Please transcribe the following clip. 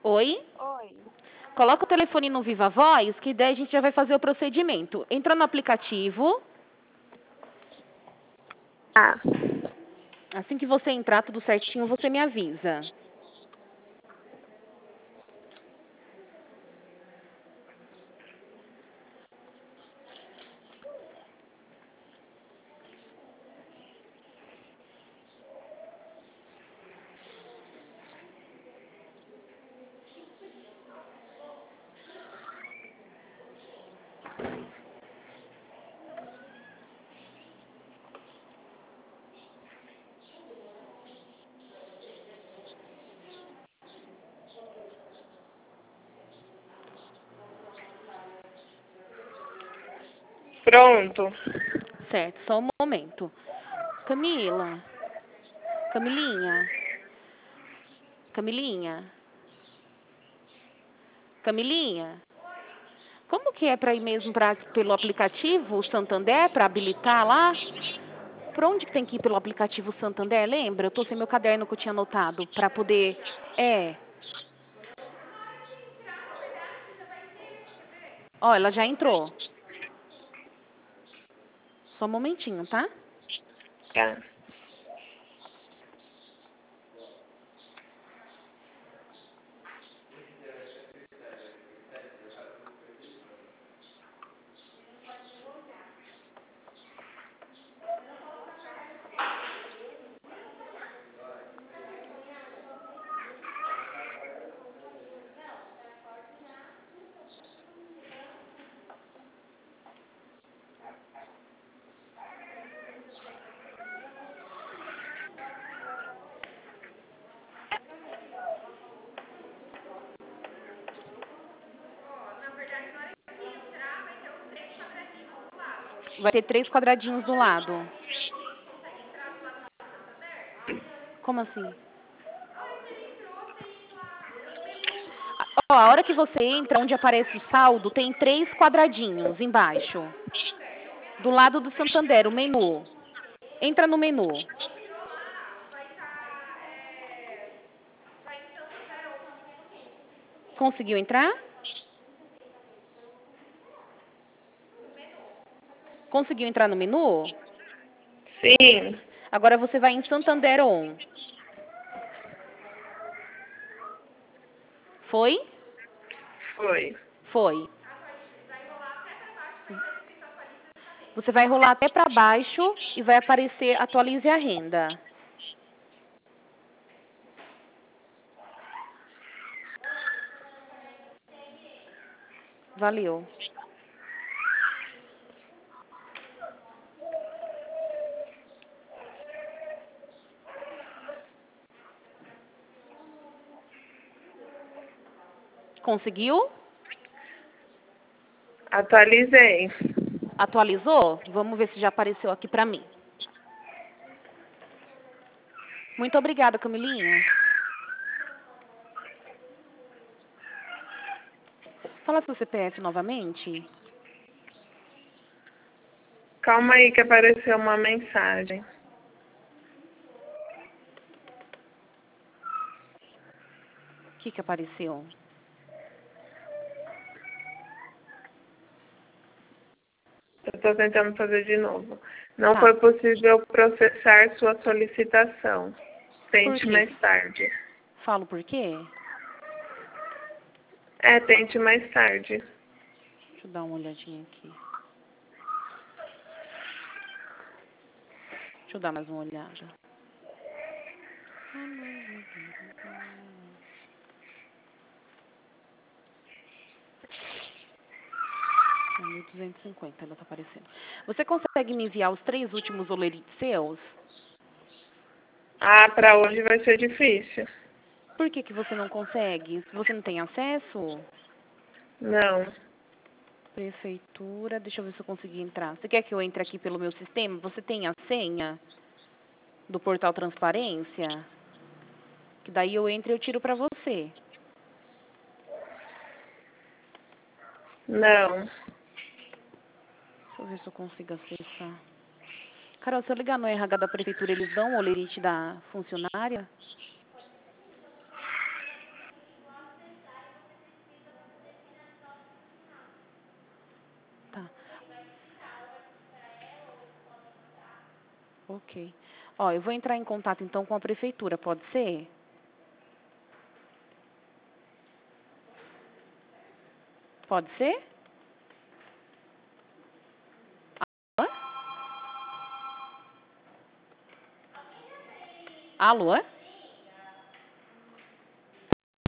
Oi? Oi. Coloca o telefone no Viva Voz, que daí a gente já vai fazer o procedimento. Entra no aplicativo. Ah, Assim que você entrar tudo certinho, você me avisa. pronto. Certo, só um momento. Camila. Camilinha. Camilinha. Camilinha. Como que é para ir mesmo pelo aplicativo Santander, para habilitar lá? Por onde que tem que ir pelo aplicativo Santander? Lembra? Eu tô sem meu caderno que eu tinha anotado para poder. É. Ó, ela já entrou. Só um momentinho, tá? Tá. Vai ter 3 quadradinhos do lado. Como assim? Ó, a hora que você entra, onde aparece o saldo, tem 3 quadradinhos embaixo. Do lado do Santander, o menu. Entra no menu. Conseguiu entrar? Conseguiu entrar no menu? Sim. Agora você vai em Santander On. Foi? Foi. Foi. Você vai rolar até para baixo e vai aparecer atualize a renda. Valeu. Conseguiu? Atualizei. Atualizou? Vamos ver se já apareceu aqui para mim. Muito obrigada, Camilinha. Fala seu CPF novamente. Calma aí que apareceu uma mensagem. O que apareceu? Eu estou tentando fazer de novo. Não Tá. foi possível processar sua solicitação. Por Tente quê? mais tarde. Falo por quê? Tente mais tarde. Deixa eu dar uma olhadinha aqui. Deixa eu dar mais uma olhada. É 1.250, ela tá aparecendo. Você consegue me enviar os 3 últimos olerites seus? Para hoje vai ser difícil. Por que você não consegue? Você não tem acesso? Não. Prefeitura, deixa eu ver se eu consegui entrar. Você quer que eu entre aqui pelo meu sistema? Você tem a senha do portal Transparência? Que daí eu entro e eu tiro pra você. Não. Deixa eu ver se eu consigo acessar. Carol, se eu ligar no RH da prefeitura, eles dão o olerite da funcionária? Ok. Ó, eu vou entrar em contato, então, com a prefeitura, pode ser? Pode ser? Alô? Alô?